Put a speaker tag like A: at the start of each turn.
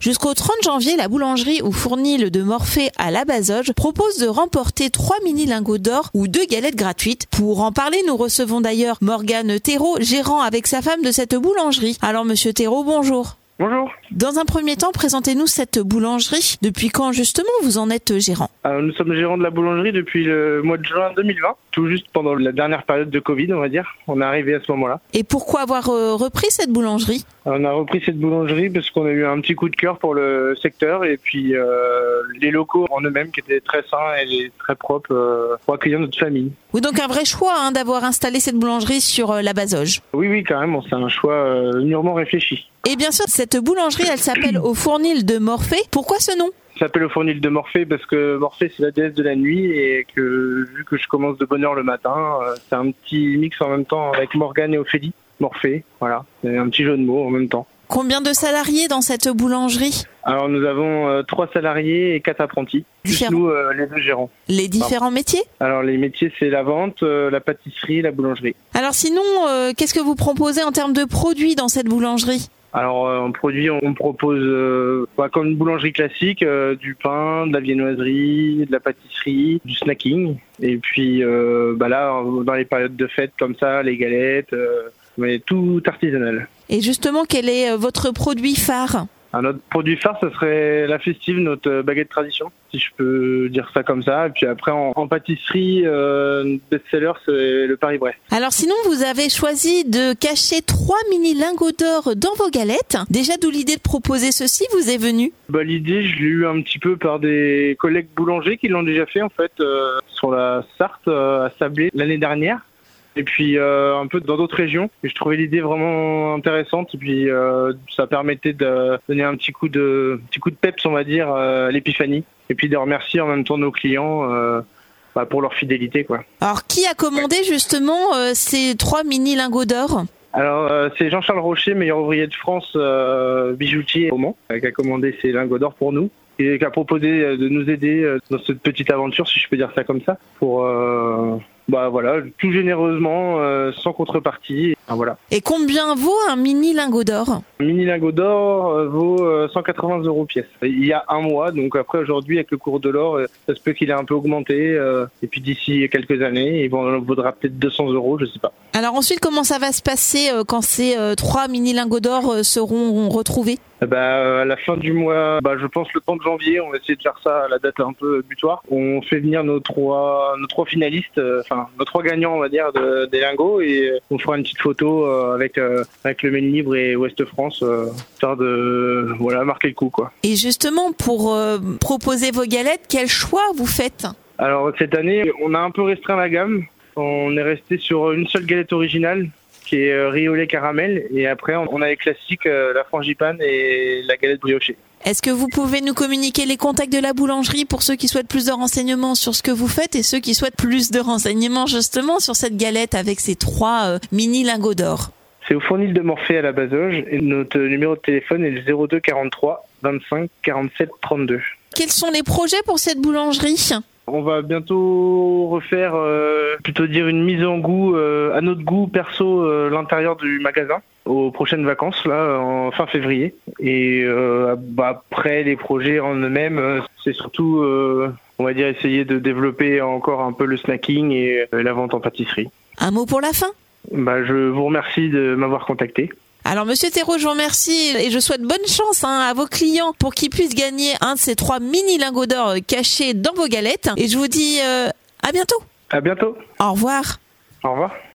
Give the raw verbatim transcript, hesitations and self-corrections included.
A: Jusqu'au trente janvier, la boulangerie ou fournil de Morphée à la Bazoge propose de remporter trois mini lingots d'or ou deux galettes gratuites. Pour en parler, nous recevons d'ailleurs Morgane Thérault, gérant avec sa femme de cette boulangerie. Alors monsieur Thérault, bonjour.
B: Bonjour.
A: Dans un premier temps, présentez-nous cette boulangerie. Depuis quand justement vous en êtes gérant?
B: Alors, nous sommes gérants de la boulangerie depuis le mois de juin deux mille vingt, tout juste pendant la dernière période de Covid, on va dire. On est arrivé à ce moment-là.
A: Et pourquoi avoir euh, repris cette boulangerie?
B: On a repris cette boulangerie parce qu'on a eu un petit coup de cœur pour le secteur et puis euh, les locaux en eux-mêmes qui étaient très sains et très propres euh, pour accueillir notre famille.
A: Oui, donc un vrai choix hein, d'avoir installé cette boulangerie sur euh, la Bazoge.
B: Oui, oui, carrément, c'est un choix euh, mûrement réfléchi.
A: Et bien sûr, cette boulangerie, elle s'appelle Au Fournil de Morphée. Pourquoi ce nom?
B: Ça s'appelle Au Fournil de Morphée parce que Morphée, c'est la déesse de la nuit et que vu que je commence de bonne heure le matin, euh, c'est un petit mix en même temps avec Morgane et Ophélie. Morphée, voilà, c'est un petit jeu de mots en même temps.
A: Combien de salariés dans cette boulangerie?
B: Alors nous avons euh, trois salariés et quatre apprentis. Plus nous, euh, les deux gérants.
A: Les différents Pardon. métiers?
B: Alors les métiers, c'est la vente, euh, la pâtisserie, la boulangerie.
A: Alors sinon, euh, qu'est-ce que vous proposez en termes de produits dans cette boulangerie?
B: Alors euh, en produit, on propose euh, bah, comme une boulangerie classique, euh, du pain, de la viennoiserie, de la pâtisserie, du snacking. Et puis euh, bah là, dans les périodes de fête comme ça, les galettes, euh, mais tout artisanal.
A: Et justement, quel est votre produit phare?
B: Un autre produit phare, ce serait la festive, notre baguette tradition, si je peux dire ça comme ça. Et puis après, en, en pâtisserie, euh, best-seller, c'est le Paris-Brest.
A: Alors sinon, vous avez choisi de cacher trois mini lingots d'or dans vos galettes. Déjà, d'où l'idée de proposer ceci vous est venue?
B: Bah, l'idée, je l'ai eu un petit peu par des collègues boulangers qui l'ont déjà fait, en fait, euh, sur la Sarthe, euh, à Sablé, l'année dernière. Et puis euh, un peu dans d'autres régions. Et je trouvais l'idée vraiment intéressante. Et puis euh, ça permettait de donner un petit coup de petit coup de peps, on va dire, euh, à l'épiphanie. Et puis de remercier en même temps nos clients euh, bah, pour leur fidélité, quoi.
A: Alors qui a commandé justement euh, ces trois mini lingots d'or?
B: Alors euh, c'est Jean-Charles Rocher, meilleur ouvrier de France, euh, bijoutier au Mans, qui a commandé ces lingots d'or pour nous. Et qui a proposé de nous aider dans cette petite aventure, si je peux dire ça comme ça, pour euh, bah voilà, tout généreusement, euh, sans contrepartie. Enfin, voilà.
A: Et combien vaut un mini lingot d'or?
B: Un mini lingot d'or euh, vaut euh, cent quatre-vingts euros pièce. Il y a un mois, donc après aujourd'hui avec le cours de l'or, euh, ça se peut qu'il ait un peu augmenté. Euh, et puis d'ici quelques années, il vaudra peut-être deux cents euros, je sais pas.
A: Alors ensuite, comment ça va se passer euh, quand ces euh, trois mini lingots d'or euh, seront retrouvés?
B: Bah, à la fin du mois, bah, je pense le trente janvier, on va essayer de faire ça à la date un peu butoir. On fait venir nos trois, nos trois finalistes, euh, enfin nos trois gagnants, on va dire, de, des lingots, et on fera une petite photo euh, avec euh, avec le Maine Libre et Ouest France, euh, histoire de voilà marquer le coup, quoi.
A: Et justement, pour euh, proposer vos galettes, quel choix vous faites? Alors
B: cette année, on a un peu restreint la gamme. On est resté sur une seule galette originale, qui est euh, riz au lait caramel, et après on a les classiques, euh, la frangipane et la galette briochée.
A: Est-ce que vous pouvez nous communiquer les contacts de la boulangerie pour ceux qui souhaitent plus de renseignements sur ce que vous faites et ceux qui souhaitent plus de renseignements justement sur cette galette avec ces trois euh, mini lingots d'or?
B: C'est au Fournil de Morphée à la Bazoge et notre numéro de téléphone est le zéro deux quarante-trois vingt-cinq quarante-sept trente-deux.
A: Quels sont les projets pour cette boulangerie?
B: On va bientôt refaire, euh, plutôt dire une mise en goût, euh, à notre goût perso, euh, l'intérieur du magasin aux prochaines vacances, là, en fin février. Et euh, bah, après, les projets en eux-mêmes, euh, c'est surtout, euh, on va dire, essayer de développer encore un peu le snacking et euh, la vente en pâtisserie.
A: Un mot pour la fin?
B: Bah, je vous remercie de m'avoir contacté.
A: Alors Monsieur Thérault, je vous remercie et je souhaite bonne chance hein, à vos clients pour qu'ils puissent gagner un de ces trois mini lingots d'or cachés dans vos galettes. Et je vous dis euh, à bientôt.
B: À bientôt.
A: Au revoir.
B: Au revoir.